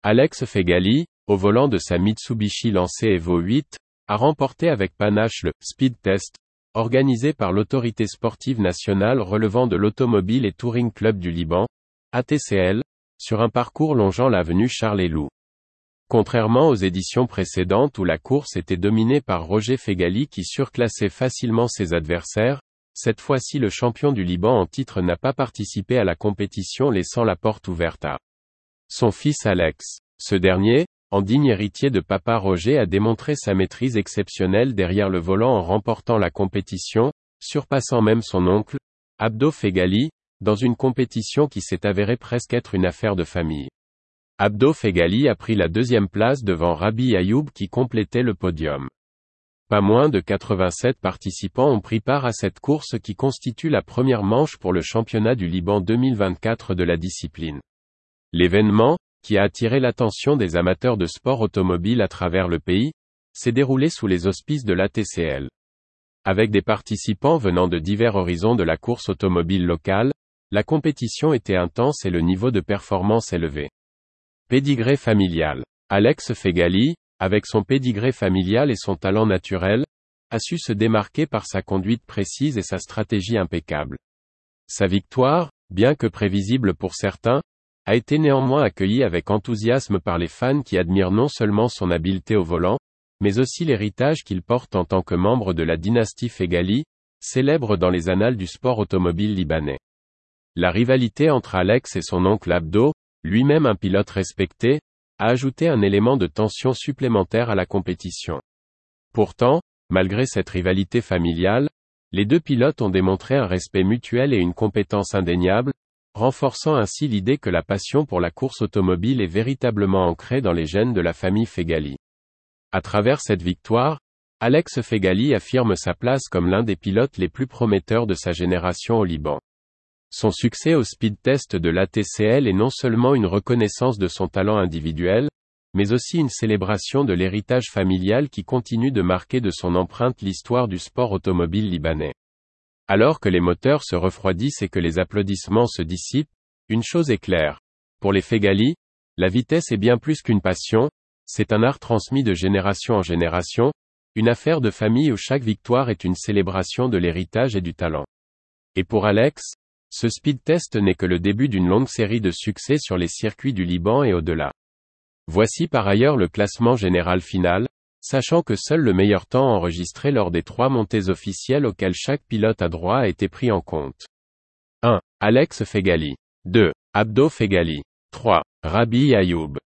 Alex Feghali, au volant de sa Mitsubishi Lancer Evo 8, a remporté avec panache le Speed Test, organisé par l'autorité sportive nationale relevant de l'Automobile et Touring Club du Liban, ATCL, sur un parcours longeant l'avenue Charles-Elou. Contrairement aux éditions précédentes où la course était dominée par Roger Feghali qui surclassait facilement ses adversaires, cette fois-ci le champion du Liban en titre n'a pas participé à la compétition laissant la porte ouverte à son fils Alex. Ce dernier, en digne héritier de papa Roger, a démontré sa maîtrise exceptionnelle derrière le volant en remportant la compétition, surpassant même son oncle, Abdo Feghali, dans une compétition qui s'est avérée presque être une affaire de famille. Abdo Feghali a pris la deuxième place devant Rabbi Ayoub qui complétait le podium. Pas moins de 87 participants ont pris part à cette course qui constitue la première manche pour le championnat du Liban 2024 de la discipline. L'événement, qui a attiré l'attention des amateurs de sport automobile à travers le pays, s'est déroulé sous les auspices de l'ATCL. Avec des participants venant de divers horizons de la course automobile locale, la compétition était intense et le niveau de performance élevé. Pédigré familial. Alex Feghali, avec son pédigré familial et son talent naturel, a su se démarquer par sa conduite précise et sa stratégie impeccable. Sa victoire, bien que prévisible pour certains, a été néanmoins accueillie avec enthousiasme par les fans qui admirent non seulement son habileté au volant, mais aussi l'héritage qu'il porte en tant que membre de la dynastie Feghali, célèbre dans les annales du sport automobile libanais. La rivalité entre Alex et son oncle Abdo, lui-même un pilote respecté, a ajouté un élément de tension supplémentaire à la compétition. Pourtant, malgré cette rivalité familiale, les deux pilotes ont démontré un respect mutuel et une compétence indéniable, renforçant ainsi l'idée que la passion pour la course automobile est véritablement ancrée dans les gènes de la famille Feghali. À travers cette victoire, Alex Feghali affirme sa place comme l'un des pilotes les plus prometteurs de sa génération au Liban. Son succès au speed test de l'ATCL est non seulement une reconnaissance de son talent individuel, mais aussi une célébration de l'héritage familial qui continue de marquer de son empreinte l'histoire du sport automobile libanais. Alors que les moteurs se refroidissent et que les applaudissements se dissipent, une chose est claire. Pour les Feghali, la vitesse est bien plus qu'une passion, c'est un art transmis de génération en génération, une affaire de famille où chaque victoire est une célébration de l'héritage et du talent. Et pour Alex, ce speed test n'est que le début d'une longue série de succès sur les circuits du Liban et au-delà. Voici par ailleurs le classement général final, sachant que seul le meilleur temps enregistré lors des 3 montées officielles auxquelles chaque pilote a droit a été pris en compte. 1. Alex Feghali. 2. Abdo Feghali. 3. Rabbi Ayoub.